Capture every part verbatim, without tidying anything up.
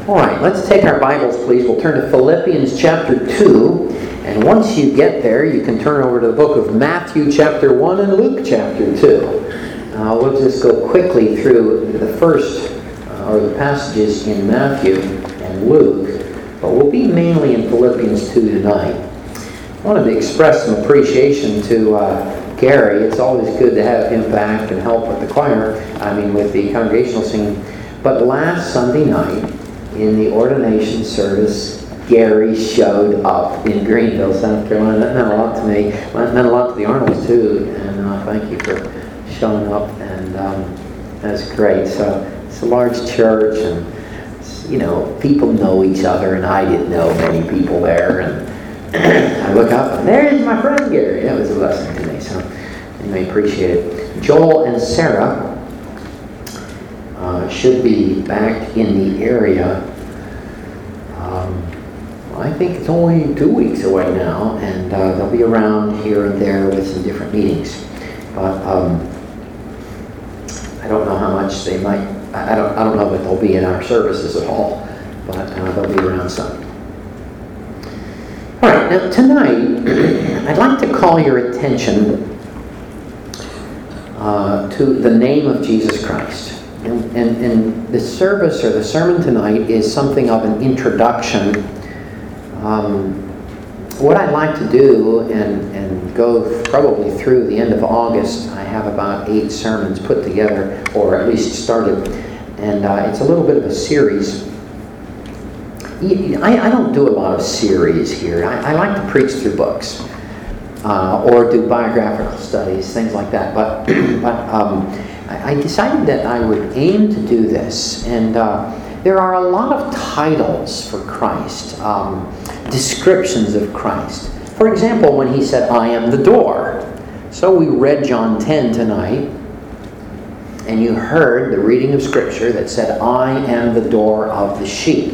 All right, let's take our Bibles, please. We'll turn to Philippians chapter two. And once you get there, you can turn over to the book of Matthew chapter one and Luke chapter two. Uh, we'll just go quickly through the first, uh, or the passages in Matthew and Luke. But we'll be mainly in Philippians two tonight. I wanted to express some appreciation to uh, Gary. It's always good to have him back and help with the choir, I mean with the congregational singing. But last Sunday night, in the ordination service, Gary showed up in Greenville, South Carolina. That meant a lot to me. It meant a lot to the Arnolds too. And uh, thank you for showing up. And um, that's great. So it's a large church, and you know, people know each other, and I didn't know many people there. And I look up, and there's my friend Gary. That was a blessing to me. So you may appreciate it. Joel and Sarah Uh, should be back in the area. Um, I think it's only two weeks away now, and uh, they'll be around here and there with some different meetings. But um, I don't know how much they might. I don't. I don't know that they'll be in our services at all, but uh, they'll be around some. All right. Now tonight, I'd like to call your attention uh, to the name of Jesus Christ. And, and, and the service or the sermon tonight is something of an introduction. Um, what I'd like to do, and, and go probably through the end of August, I have about eight sermons put together, or at least started, and uh, it's a little bit of a series. I, I don't do a lot of series here. I, I like to preach through books, uh, or do biographical studies, things like that. But, but um, I decided that I would aim to do this, and uh, there are a lot of titles for Christ, um, descriptions of Christ. For example, when he said, "I am the door." So we read John ten tonight, and you heard the reading of Scripture that said, "I am the door of the sheep."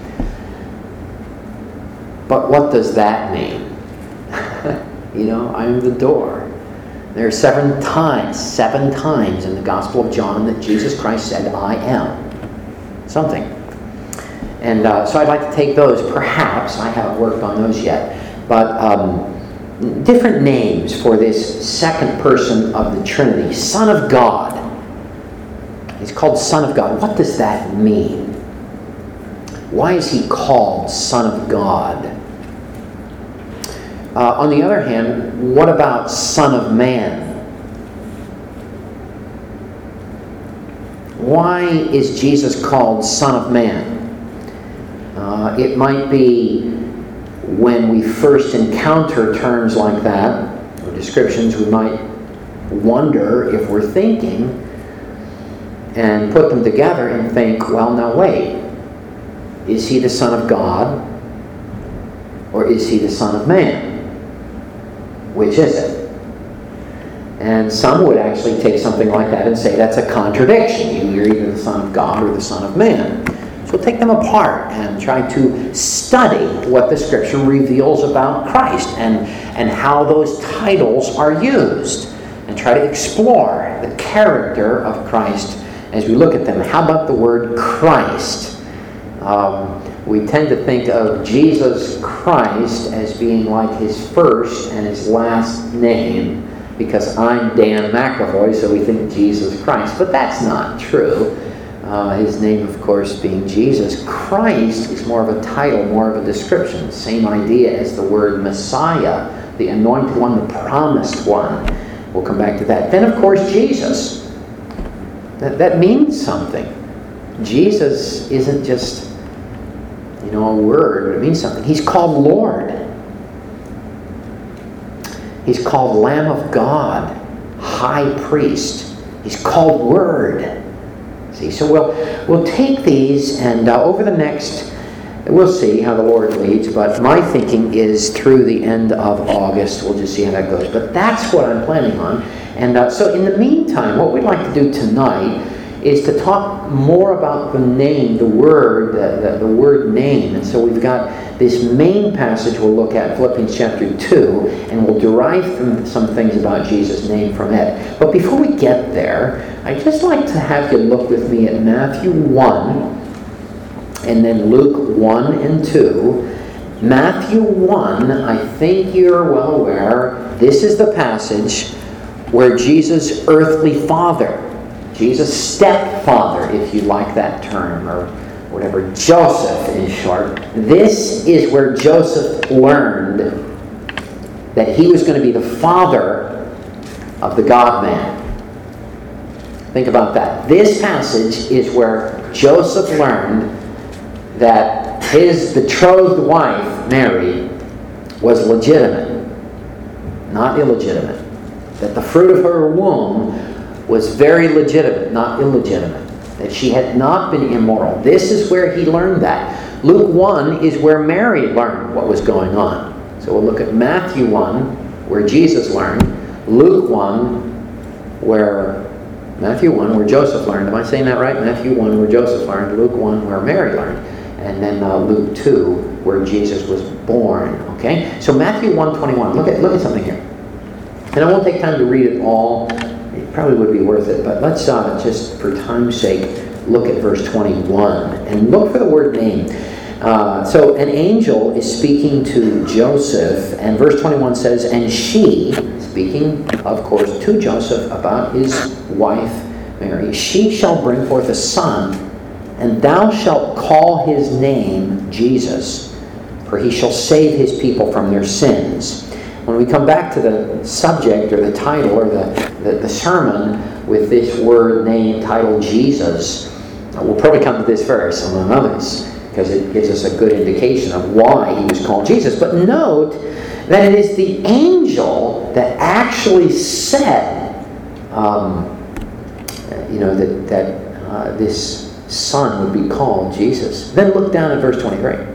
But what does that mean? You know, I am the door. There are seven times, seven times in the Gospel of John that Jesus Christ said, "I am something." And uh, so I'd like to take those, perhaps, I haven't worked on those yet, but um, different names for this second person of the Trinity, Son of God. He's called Son of God. What does that mean? Why is he called Son of God? Uh, on the other hand, what about Son of Man? Why is Jesus called Son of Man? Uh, it might be when we first encounter terms like that, or descriptions, we might wonder if we're thinking and put them together and think, well, now wait, is he the Son of God, or is he the Son of Man? Which is it? And some would actually take something like that and say that's a contradiction. You're either the Son of God or the Son of Man. So take them apart and try to study what the Scripture reveals about Christ and, and how those titles are used. And try to explore the character of Christ as we look at them. How about the word Christ? Um, We tend to think of Jesus Christ as being like his first and his last name, because I'm Dan McAvoy, so we think Jesus Christ. But that's not true. Uh, his name, of course, being Jesus. Christ is more of a title, more of a description. Same idea as the word Messiah, the anointed one, the promised one. We'll come back to that. Then, of course, Jesus. That, that means something. Jesus isn't just, you know, a word, but it means something. He's called Lord. He's called Lamb of God, High Priest. He's called Word. See, so we'll we'll take these, and uh, over the next, we'll see how the Lord leads. But my thinking is through the end of August. We'll just see how that goes. But that's what I'm planning on. And uh, so, in the meantime, what we'd like to do tonight is to talk more about the name, the word, the, the, the word name. And so we've got this main passage we'll look at, Philippians chapter two, and we'll derive some, some things about Jesus' name from it. But before we get there, I'd just like to have you look with me at Matthew one, and then Luke one and two. Matthew one, I think you're well aware, this is the passage where Jesus' earthly father, Jesus' stepfather, if you like that term, or whatever, Joseph in short, this is where Joseph learned that he was going to be the father of the God-man. Think about that. This passage is where Joseph learned that his betrothed wife, Mary, was legitimate, not illegitimate. That the fruit of her womb was very legitimate, not illegitimate. That she had not been immoral. This is where he learned that. Luke one is where Mary learned what was going on. So we'll look at Matthew one, where Jesus learned. Luke one, where Matthew one, where Joseph learned. Am I saying that right? Matthew one, where Joseph learned. Luke one, where Mary learned. And then uh, Luke two, where Jesus was born. Okay? So Matthew one twenty-one. Look at, look at something here. And I won't take time to read it all. It probably would be worth it. But let's, uh, just for time's sake, look at verse twenty-one. And look for the word name. Uh, so an angel is speaking to Joseph. And verse twenty-one says, and she, speaking, of course, to Joseph about his wife, Mary, she shall bring forth a son, and thou shalt call his name Jesus, for he shall save his people from their sins. When we come back to the subject or the title or the, the, the sermon with this word name titled Jesus, we'll probably come to this verse among others, because it gives us a good indication of why he was called Jesus. But note that it is the angel that actually said, um, you know, that, that uh, this son would be called Jesus. Then look down at verse twenty-three.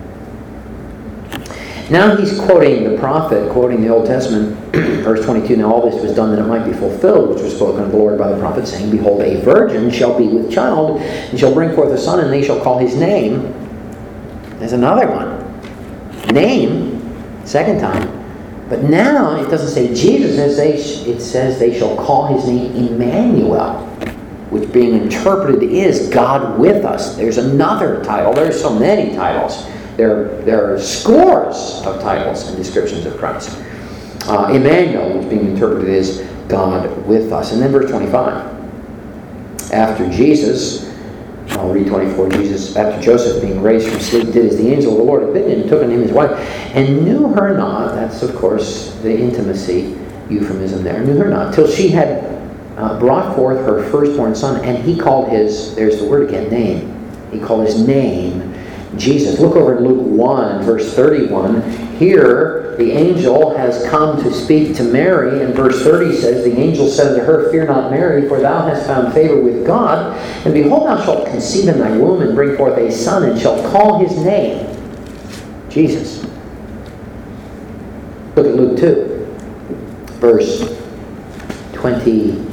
Now he's quoting the prophet, quoting the Old Testament, verse twenty-two, now all this was done that it might be fulfilled, which was spoken of the Lord by the prophet, saying, behold, a virgin shall be with child, and shall bring forth a son, and they shall call his name. There's another one. Name, second time. But now it doesn't say Jesus, it says they shall call his name Emmanuel, which being interpreted is God with us. There's another title. There's so many titles. There, there are scores of titles and descriptions of Christ. Uh, Emmanuel, which being interpreted is God with us. And then verse twenty-five. After Jesus, I'll read twenty-four, Jesus, after Joseph being raised from sleep, did as the angel of the Lord had bidden him, took unto him his wife, and knew her not. That's, of course, the intimacy euphemism there. Knew her not, till she had uh, brought forth her firstborn son, and he called his, there's the word again, name. He called his name Jesus. Look over in Luke one, verse thirty-one. Here, the angel has come to speak to Mary, and verse thirty says, the angel said unto her, fear not, Mary, for thou hast found favor with God, and behold, thou shalt conceive in thy womb, and bring forth a son, and shalt call his name Jesus. Look at Luke two, verse twenty-one.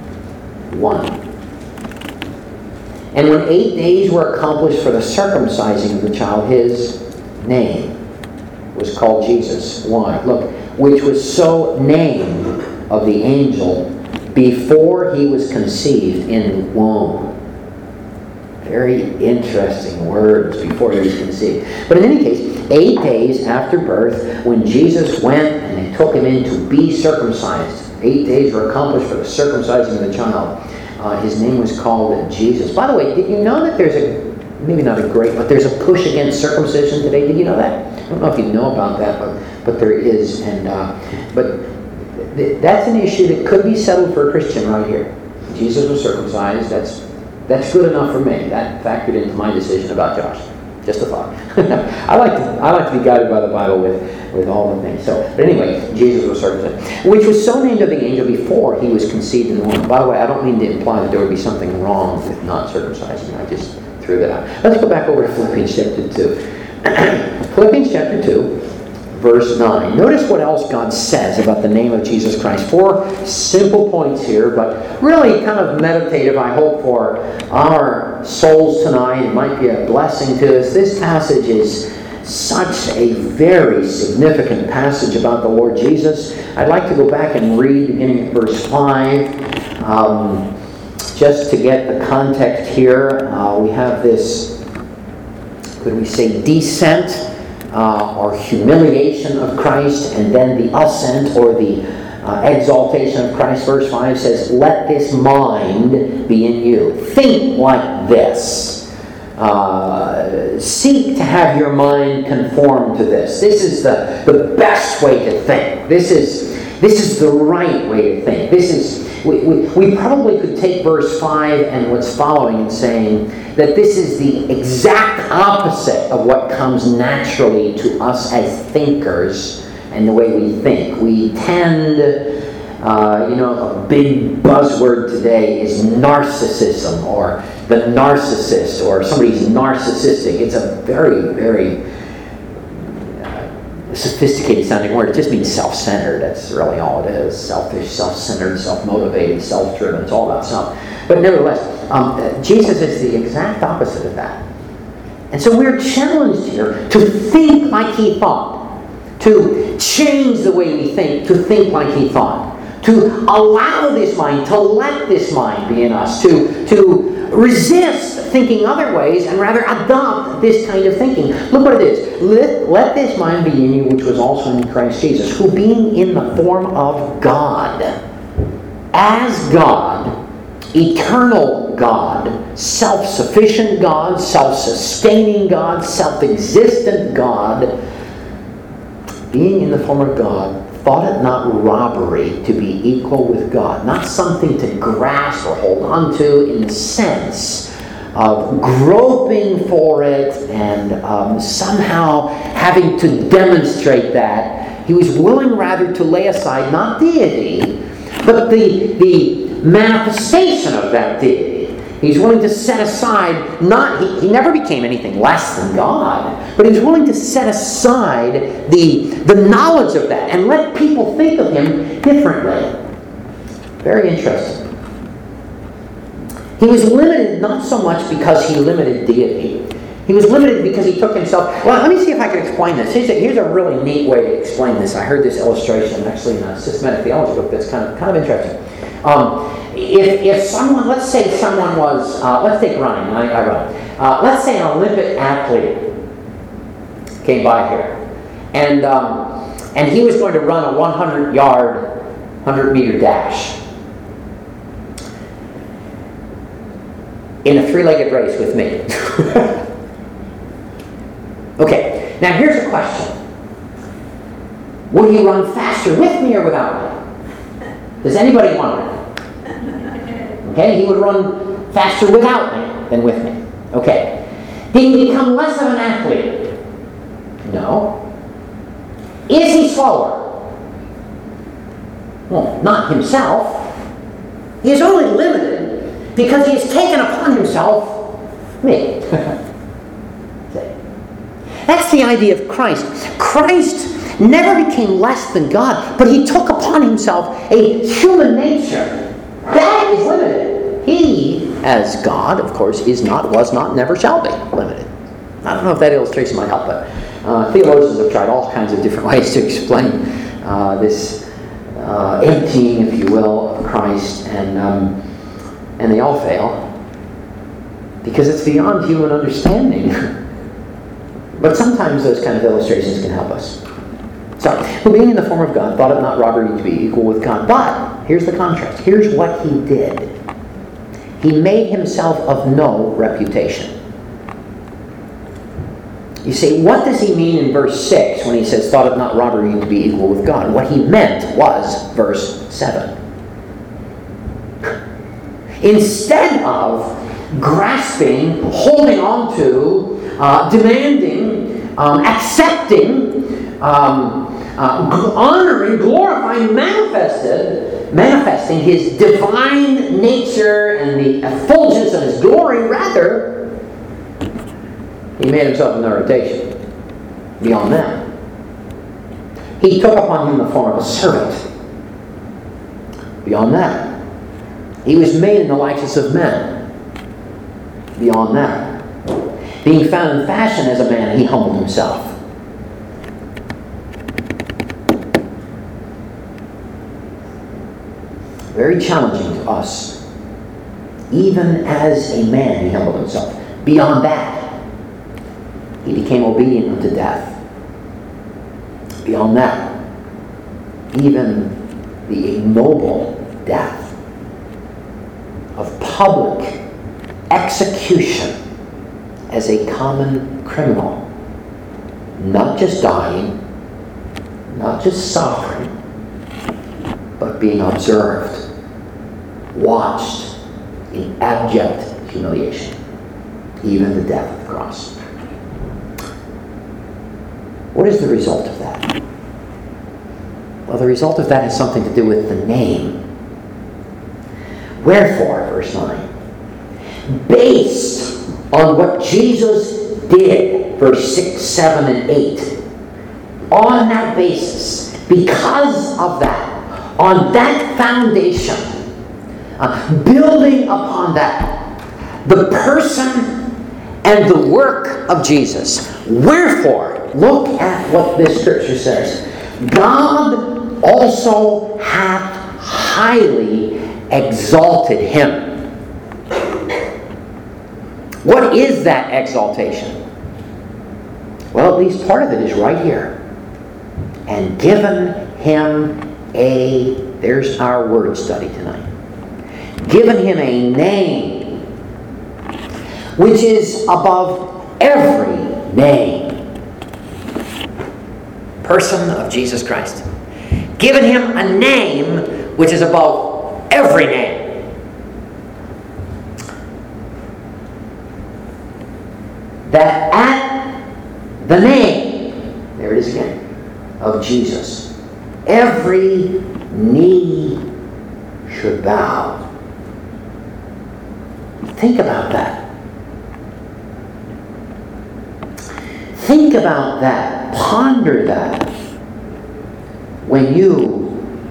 And when eight days were accomplished for the circumcising of the child, his name was called Jesus. Why? Look, which was so named of the angel before he was conceived in the womb. Very interesting words, before he was conceived. But in any case, eight days after birth, when Jesus went and they took him in to be circumcised, eight days were accomplished for the circumcising of the child. Uh, his name was called Jesus. By the way, did you know that there's a, maybe not a great, but there's a push against circumcision today? Did you know that? I don't know if you know about that, but but there is. And uh, but th- that's an issue that could be settled for a Christian right here. Jesus was circumcised. That's that's good enough for me. That factored into my decision about Josh. Just a thought. I like to I like to be guided by the Bible with, with all the things. So, but anyway, Jesus was circumcised, which was so named of the angel before he was conceived in the womb. By the way, I don't mean to imply that there would be something wrong with not circumcising. I just threw that out. Let's go back over to Philippians chapter two. Philippians chapter two, verse nine. Notice what else God says about the name of Jesus Christ. Four simple points here, but really kind of meditative, I hope, for our souls tonight. It might be a blessing to us. This passage is such a very significant passage about the Lord Jesus. I'd like to go back and read beginning at verse five. Um, just to get the context here, uh, we have this could we say descent uh, or humiliation of Christ, and then the ascent or the uh, exaltation of Christ. Verse five says, let this mind be in you. Think like this. Uh, seek to have your mind conform to this. This is the, the best way to think. This is, this is the right way to think. This is we, we, we probably could take verse five and what's following and saying that this is the exact opposite of what comes naturally to us as thinkers and the way we think. We tend, uh, you know, a big buzzword today is narcissism, or the narcissist, or somebody's narcissistic. It's a very, very uh, sophisticated sounding word. It just means self-centered. That's really all it is. Selfish, self-centered, self-motivated, self-driven. It's all about self. But nevertheless, um, uh, Jesus is the exact opposite of that. And so we're challenged here to think like he thought, to change the way we think, to think like he thought, to allow this mind, to let this mind be in us, to, to resist thinking other ways and rather adopt this kind of thinking. Look what it is. Let, let this mind be in you, which was also in Christ Jesus, who being in the form of God, as God, eternal God, self-sufficient God, self-sustaining God, self-existent God, being in the form of God, thought it not robbery to be equal with God, not something to grasp or hold on to in the sense of groping for it and um, somehow having to demonstrate that. He was willing rather to lay aside not deity, but the, the manifestation of that deity. He's willing to set aside, not, he, he never became anything less than God, but he was willing to set aside the, the knowledge of that and let people think of him differently. Very interesting. He was limited not so much because he limited deity. He was limited because he took himself... Well, let me see if I can explain this. Here's a, here's a really neat way to explain this. I heard this illustration actually in a systematic theology book that's kind of, kind of interesting. Um, If, if someone, let's say someone was, uh, let's take running, I, I run. Uh, let's say an Olympic athlete came by here, and um, and he was going to run a one hundred yard, one hundred meter dash in a three-legged race with me. Okay, now here's a question. Would he run faster with me or without me? Does anybody want to? Okay, he would run faster without me than with me. Okay. Did he become less of an athlete? No. Is he slower? Well, not himself. He is only limited because he has taken upon himself me. That's the idea of Christ. Christ never became less than God, but he took upon himself a human nature. That is limited. He, as God, of course, is not, was not, never shall be limited. I don't know if that illustration might help, but uh, theologians have tried all kinds of different ways to explain uh, this uh, emptying, if you will, of Christ, and um, and they all fail because it's beyond human understanding. But sometimes those kind of illustrations can help us. So, who being in the form of God, thought it not robbery to be equal with God. But, here's the contrast. Here's what he did. He made himself of no reputation. You say, what does he mean in verse six when he says, thought it not robbery to be equal with God? What he meant was verse seven. Instead of grasping, holding on to, uh, demanding, um, accepting, um, Uh, honoring, glorifying, manifested, manifesting his divine nature and the effulgence of his glory, rather, he made himself an irritation. Beyond that, he took upon him the form of a servant. Beyond that, he was made in the likeness of men. Beyond that, being found in fashion as a man, he humbled himself. Very challenging to us. Even as a man, he humbled himself. Beyond that, He became obedient unto death. Beyond that, even the ignoble death of public execution as a common criminal. Not just dying, not just suffering, but being observed, watched in abject humiliation, even the death of the cross. What is the result of that? Well, the result of that has something to do with the name. Wherefore, verse nine, based on what Jesus did, verse six, seven, and eight, on that basis, because of that, on that foundation, uh, building upon that, the person and the work of Jesus. Wherefore, look at what this scripture says. God also hath highly exalted him. What is that exaltation? Well, at least part of it is right here. And given him a, there's our word study tonight. Given him a name which is above every name. Person of Jesus Christ. Given him a name which is above every name. That at the name, there it is again, of Jesus, every knee should bow. Think about that. Think about that. Ponder that. When you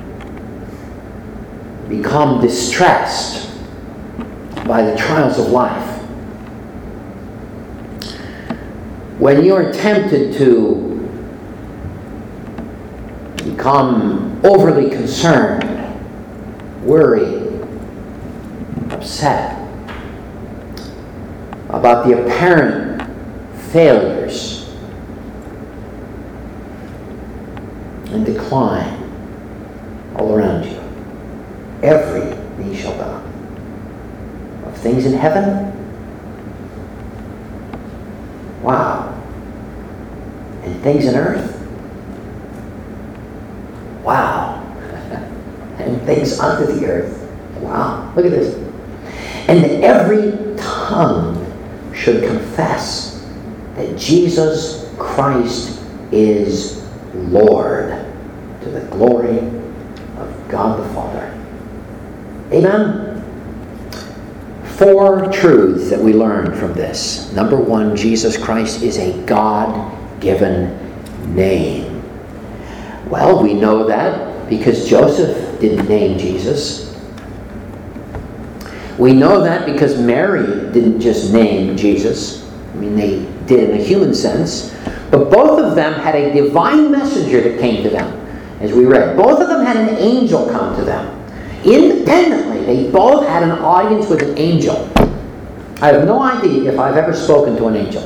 become distressed by the trials of life, when you're tempted to become overly concerned, worried, upset about the apparent failures and decline all around you, every knee shall bow. Of things in heaven, wow. And things in earth, wow. And things under the earth, wow. Look at this. And that every tongue should confess that Jesus Christ is Lord, to the glory of God the Father. Amen? Four truths that we learn from this. Number one, Jesus Christ is a God-given name. Well, we know that because Joseph didn't name Jesus. We know that because Mary didn't just name Jesus. I mean, they did in a human sense. But both of them had a divine messenger that came to them, as we read. Both of them had an angel come to them. Independently, they both had an audience with an angel. I have no idea if I've ever spoken to an angel,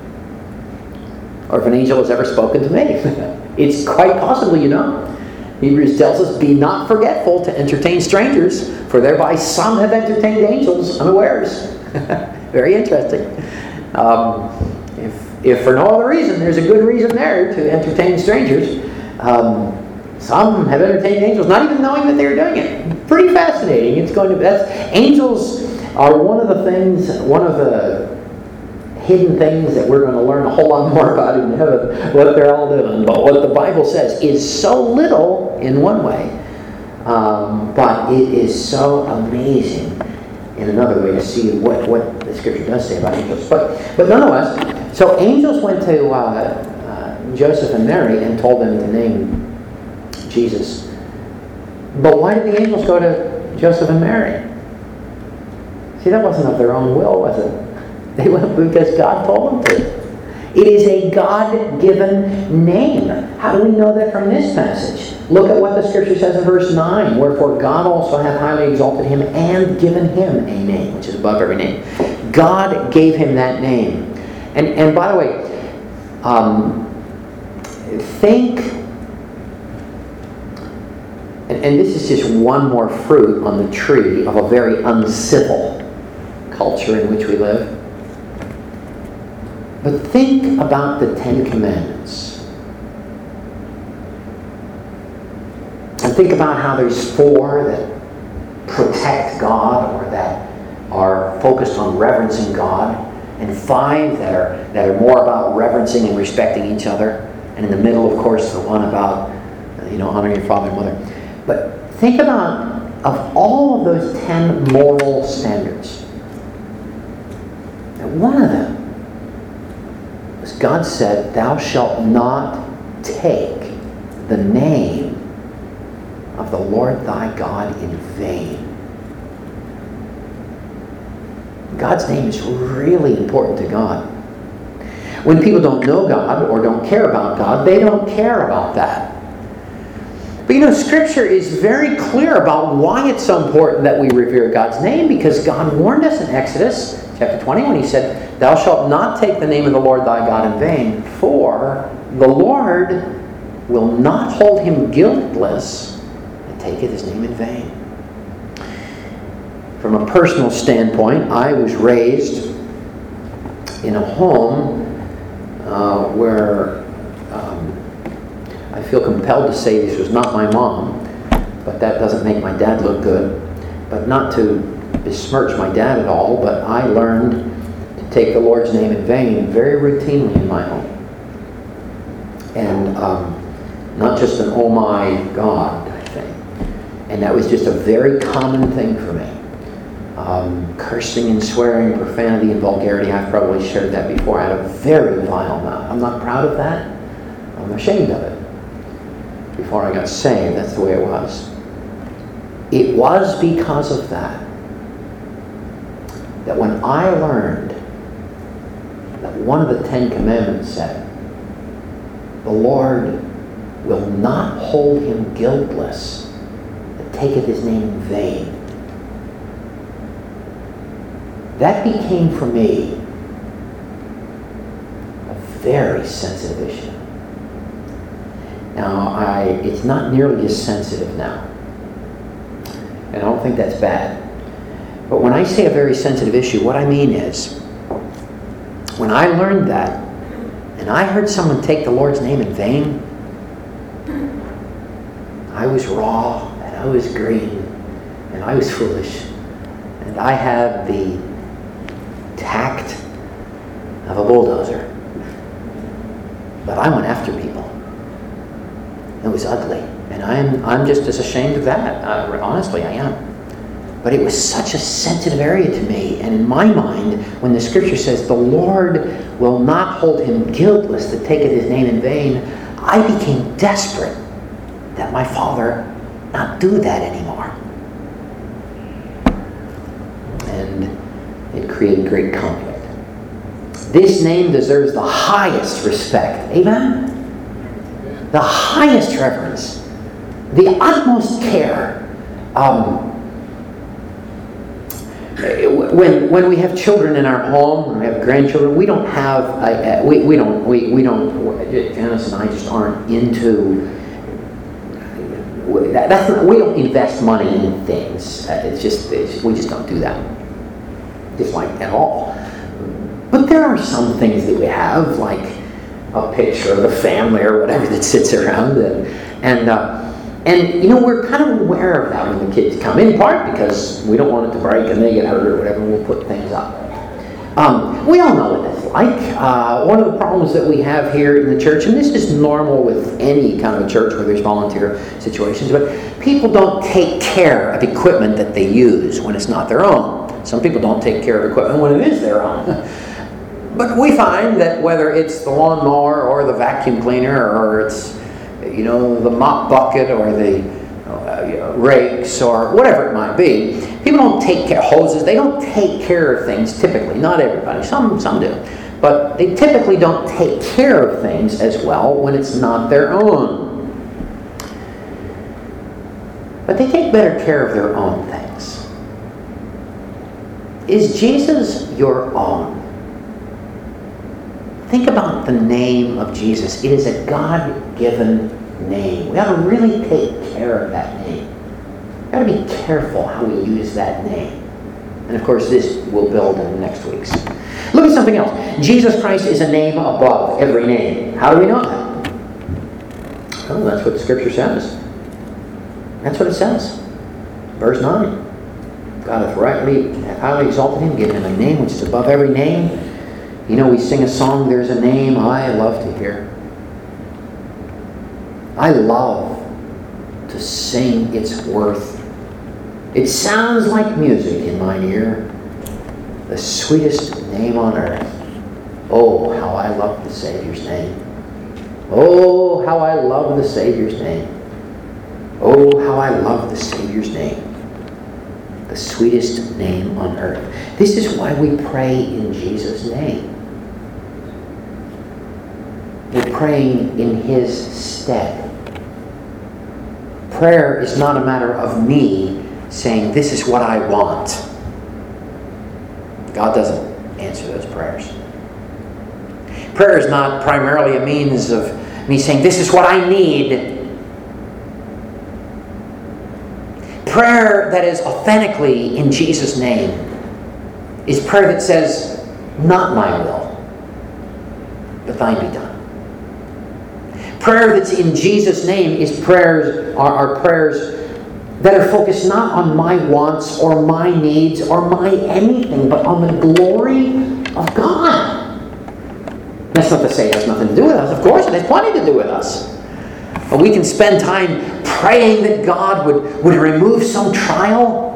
or if an angel has ever spoken to me. It's quite possible, you know. Hebrews tells us, be not forgetful to entertain strangers, for thereby some have entertained angels unawares. Very interesting. Um, if, if for no other reason, there's a good reason there to entertain strangers. Um, some have entertained angels, not even knowing that they were doing it. Pretty fascinating. It's going to be, that's, angels are one of the things, one of the hidden things that we're going to learn a whole lot more about in heaven, what they're all doing. But what the Bible says is so little in one way, um, but it is so amazing in another way to see what, what the Scripture does say about angels. But, but nonetheless, so angels went to uh, uh, Joseph and Mary and told them to name Jesus. But why did the angels go to Joseph and Mary? See, that wasn't of their own will, was it? They went because God told them to. It is a God-given name. How do we know that from this passage? Look at what the Scripture says in verse nine. Wherefore God also hath highly exalted him and given him a name, which is above every name. God gave him that name. And, and by the way, Um, think, and, and this is just one more fruit on the tree of a very uncivil culture in which we live. But think about the Ten Commandments. And think about how there's four that protect God or that are focused on reverencing God, and five that are that are more about reverencing and respecting each other, and in the middle, of course, the one about you know honoring your father and mother. But think about, of all of those ten moral standards, and one of them was God said, "Thou shalt not take the name of the Lord thy God in vain." God's name is really important to God. When people don't know God or don't care about God, they don't care about that. But you know, Scripture is very clear about why it's so important that we revere God's name, because God warned us in Exodus chapter twenty when he said, "Thou shalt not take the name of the Lord thy God in vain, for the Lord will not hold him guiltless that taketh his name in vain." From a personal standpoint, I was raised in a home uh, where um, I feel compelled to say this was not my mom, but that doesn't make my dad look good. But not to besmirch my dad at all, but I learned to take the Lord's name in vain very routinely in my home. And um, not just an "oh my God" thing. And that was just a very common thing for me. Um, cursing and swearing, profanity and vulgarity. I've probably shared that before. I had a very vile mouth. I'm not proud of that. I'm ashamed of it. Before I got saved, that's the way it was. It was because of that that when I learned that one of the Ten Commandments said, "The Lord will not hold him guiltless that taketh his name in vain," that became for me a very sensitive issue. Now, I it's not nearly as sensitive now. And I don't think that's bad. But when I say a very sensitive issue, what I mean is, when I learned that, and I heard someone take the Lord's name in vain, I was raw, and I was green, and I was foolish, and I had the tact of a bulldozer. But I went after people. It was ugly. And I'm I'm just as ashamed of that. Uh, honestly, I am. But it was such a sensitive area to me. And in my mind, when the Scripture says, "The Lord will not hold him guiltless that taketh his name in vain," I became desperate that my father not do that anymore. And it created great conflict. This name deserves the highest respect. Amen? The highest reverence. The utmost care. Um, when when we have children in our home, when we have grandchildren, we don't have a, a, we we don't we we don't. Janice and I just aren't into that. That's not, we don't invest money in things. Uh, it's just it's, we just don't do that. Just like at all. But there are some things that we have, like a picture of the family or whatever that sits around, and and. Uh, And, you know, we're kind of aware of that when the kids come, in part because we don't want it to break and they get hurt or whatever, and we'll put things up. Um, we all know what that's like. Uh, one of the problems that we have here in the church, and this is normal with any kind of a church where there's volunteer situations, but people don't take care of equipment that they use when it's not their own. Some people don't take care of equipment when it is their own. But we find that whether it's the lawnmower or the vacuum cleaner or it's you know, the mop bucket or the uh, you know, rakes or whatever it might be. People don't take care of hoses. They don't take care of things typically. Not everybody. Some some do. But they typically don't take care of things as well when it's not their own. But they take better care of their own things. Is Jesus your own? think about the name of Jesus. It is a God-given name. We ought to really take care of that name. We ought to be careful how we use that name. And of course, this will build in next week's. Look at something else. Jesus Christ is a name above every name. How do we know that? Oh, that's what the Scripture says. That's what it says. Verse nine. God hath rightly, highly exalted him, given him a name which is above every name. You know, we sing a song, There's a Name I Love to Hear. I love to sing its worth. It sounds like music in mine ear. The sweetest name on earth. Oh, how I love the Savior's name. Oh, how I love the Savior's name. Oh, how I love the Savior's name. The sweetest name on earth. This is why we pray in Jesus' name. We're praying in His stead. Prayer is not a matter of me saying, this is what I want. God doesn't answer those prayers. Prayer is not primarily a means of me saying, this is what I need. Prayer that is authentically in Jesus' name is prayer that says, not my will, but thine be done. Prayer that's in Jesus' name is prayers are, are prayers that are focused not on my wants or my needs or my anything, but on the glory of God. That's not to say it has nothing to do with us. Of course, it has plenty to do with us. But we can spend time praying that God would, would remove some trial.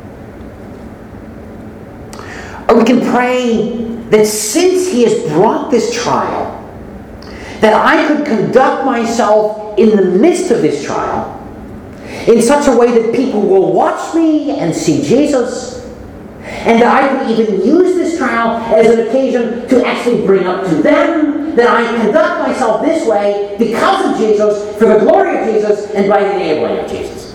Or we can pray that since He has brought this trial, that I could conduct myself in the midst of this trial in such a way that people will watch me and see Jesus, and that I could even use this trial as an occasion to actually bring up to them that I conduct myself this way because of Jesus, for the glory of Jesus, and by the enabling of Jesus.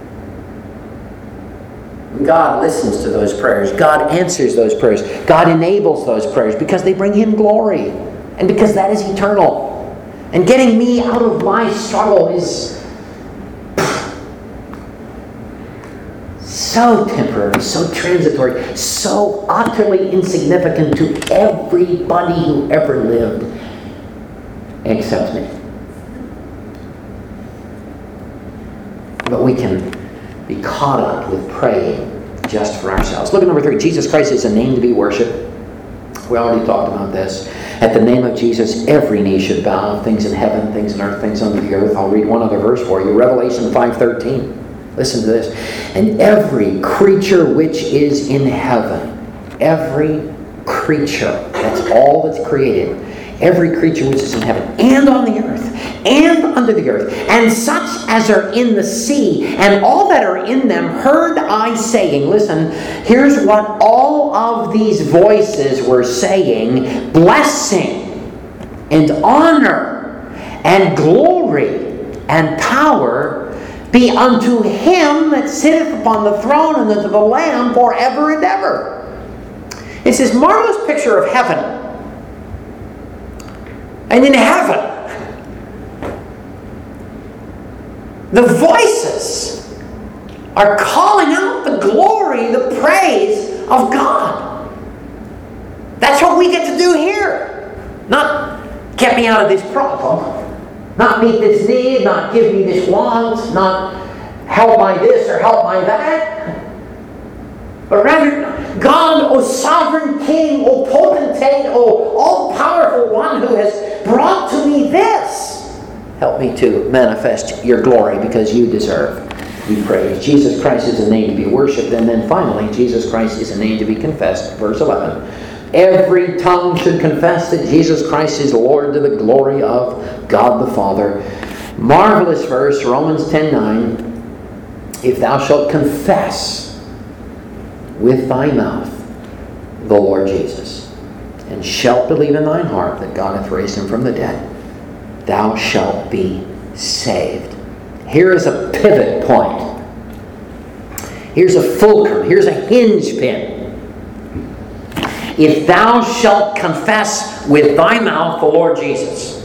God listens to those prayers. God answers those prayers. God enables those prayers because they bring Him glory, and because that is eternal. And getting me out of my struggle is so temporary, so transitory, so utterly insignificant to everybody who ever lived except me. But we can be caught up with praying just for ourselves. Look at number three. Jesus Christ is a name to be worshipped. We already talked about this. At the name of Jesus, every knee should bow, things in heaven, things in earth, things under the earth. I'll read one other verse for you. Revelation five thirteen. Listen to this. And every creature which is in heaven, every creature, that's all that's created, every creature which is in heaven, and on the earth, and under the earth, and such as are in the sea, and all that are in them, heard I saying, listen, here's what all of these voices were saying, blessing, and honor, and glory, and power be unto Him that sitteth upon the throne and unto the Lamb forever and ever. It's this marvelous picture of heaven. And in heaven, the voices are calling out the glory, the praise of God. That's what we get to do here. Not get me out of this problem. Not meet this need, not give me this want, not help my this or help my that. But rather, God, O sovereign King, O potentate, O all-powerful one who has brought to me this, help me to manifest your glory because you deserve to be praised. Jesus Christ is a name to be worshipped. And then finally, Jesus Christ is a name to be confessed. Verse eleven. Every tongue should confess that Jesus Christ is Lord to the glory of God the Father. Marvelous verse, Romans ten nine. If thou shalt confess with thy mouth the Lord Jesus, and shalt believe in thine heart that God hath raised him from the dead, thou shalt be saved. Here is a pivot point. Here's a fulcrum. Here's a hinge pin. If thou shalt confess with thy mouth the Lord Jesus,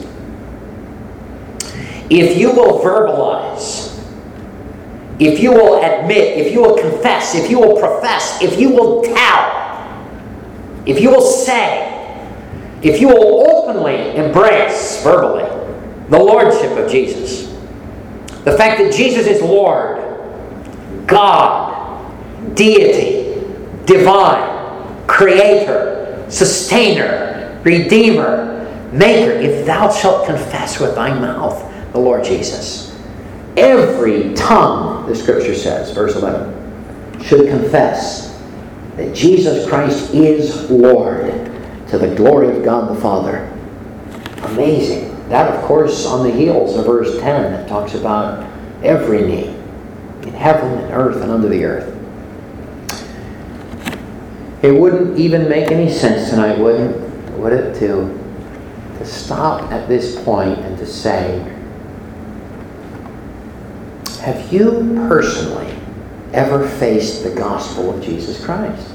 if you will verbalize, if you will admit, if you will confess, if you will profess, if you will tell, if you will say, if you will openly embrace verbally the lordship of Jesus, the fact that Jesus is Lord, God, deity, divine, creator, sustainer, redeemer, maker, if thou shalt confess with thy mouth the Lord Jesus, every tongue, the Scripture says, verse eleven, should confess that Jesus Christ is Lord, to the glory of God the Father. Amazing. That, of course, on the heels of verse ten, that talks about every knee in heaven and earth and under the earth. It wouldn't even make any sense tonight, wouldn't would it, to, to stop at this point and to say, have you personally ever faced the gospel of Jesus Christ?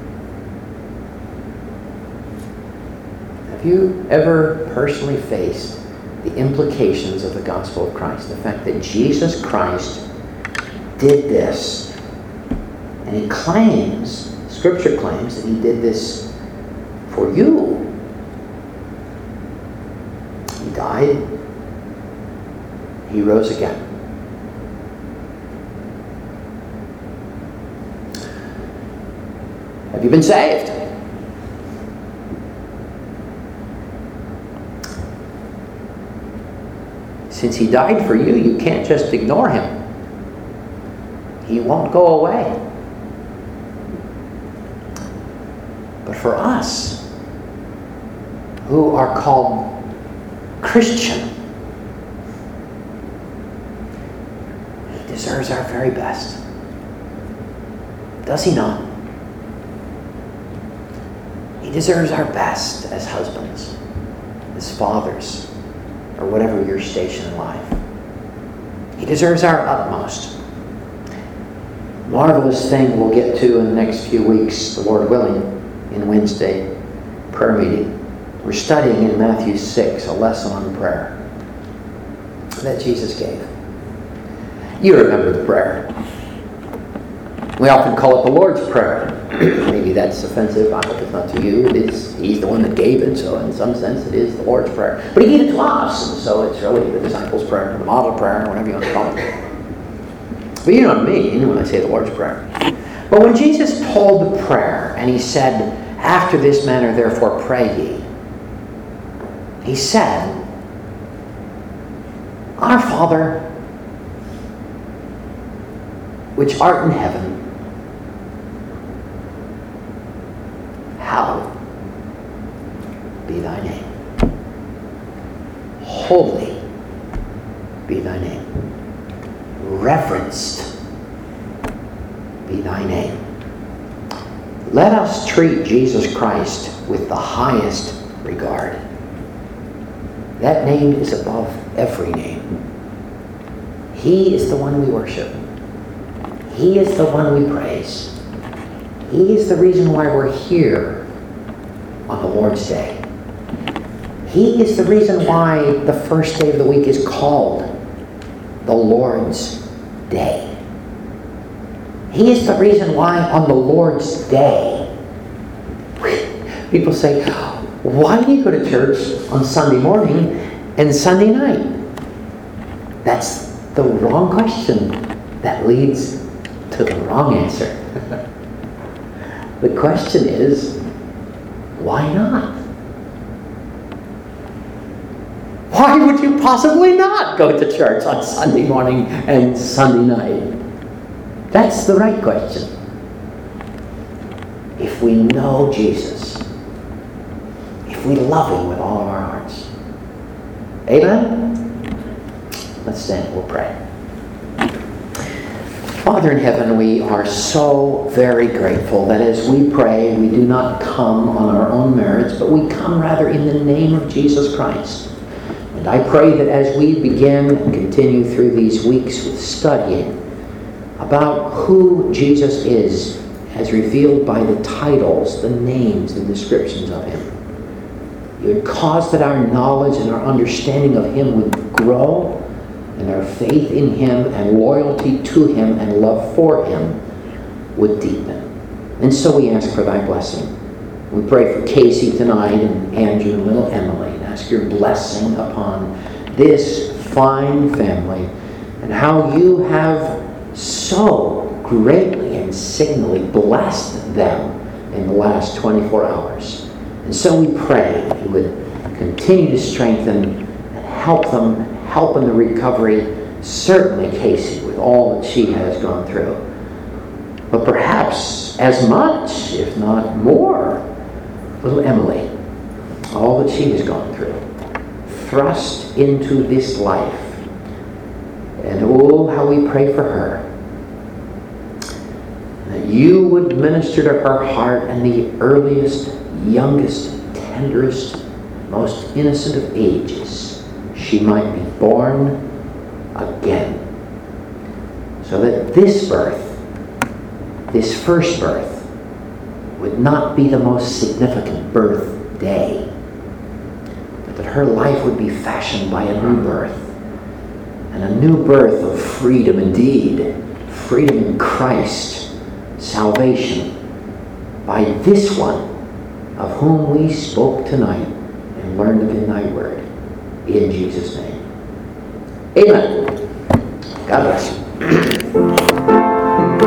Have you ever personally faced the implications of the gospel of Christ? The fact that Jesus Christ did this, and he claims, Scripture claims, that he did this for you. He died. He rose again. Have you been saved? Since he died for you, you can't just ignore him. He won't go away. But for us, who are called Christian, he deserves our very best. Does he not? He deserves our best as husbands, as fathers, or whatever your station in life. He deserves our utmost. Marvelous thing we'll get to in the next few weeks, the Lord willing, in Wednesday prayer meeting. We're studying in Matthew six, a lesson on prayer that Jesus gave. You remember the prayer. We often call it the Lord's Prayer. Maybe that's offensive. I hope it's not to you. It is. He's the one that gave it, so in some sense it is the Lord's Prayer. But he gave it to us, and so it's really the disciples' prayer, or the model prayer, or whatever you want to call it. But you know what I mean when I say the Lord's Prayer. But when Jesus told the prayer, and he said, after this manner therefore pray ye, he said, Our Father, which art in heaven, hallowed be thy name. Holy be thy name. Reverenced be thy name. Let us treat Jesus Christ with the highest regard. That name is above every name. He is the one we worship. He is the one we praise. He is the reason why we're here on the Lord's Day. He is the reason why the first day of the week is called the Lord's Day. He is the reason why on the Lord's Day, people say, why do you go to church on Sunday morning and Sunday night? That's the wrong question that leads to the wrong answer. The question is, why not? Why would you possibly not go to church on Sunday morning and Sunday night? That's the right question. If we know Jesus, if we love him with all of our hearts. Amen? Let's stand, we'll pray. Father in heaven, we are so very grateful that as we pray, we do not come on our own merits, but we come rather in the name of Jesus Christ. And I pray that as we begin and continue through these weeks with studying about who Jesus is as revealed by the titles, the names, the descriptions of him. You would cause that our knowledge and our understanding of him would grow, and our faith in him and loyalty to him and love for him would deepen. And so we ask for thy blessing. We pray for Casey tonight and Andrew and little Emily, and ask your blessing upon this fine family and how you have so greatly and signally blessed them in the last twenty-four hours. And so we pray you would continue to strengthen and help them, help in the recovery, certainly Casey with all that she has gone through. But perhaps as much, if not more, little Emily, all that she has gone through, thrust into this life. And oh, how we pray for her, that you would minister to her heart in the earliest, youngest, tenderest, most innocent of ages, she might be born again. So that this birth, this first birth, would not be the most significant birthday, but that her life would be fashioned by a new birth, and a new birth of freedom indeed, freedom in Christ, salvation, by this one of whom we spoke tonight and learned of in thy word. In Jesus' name. Amen. God bless you.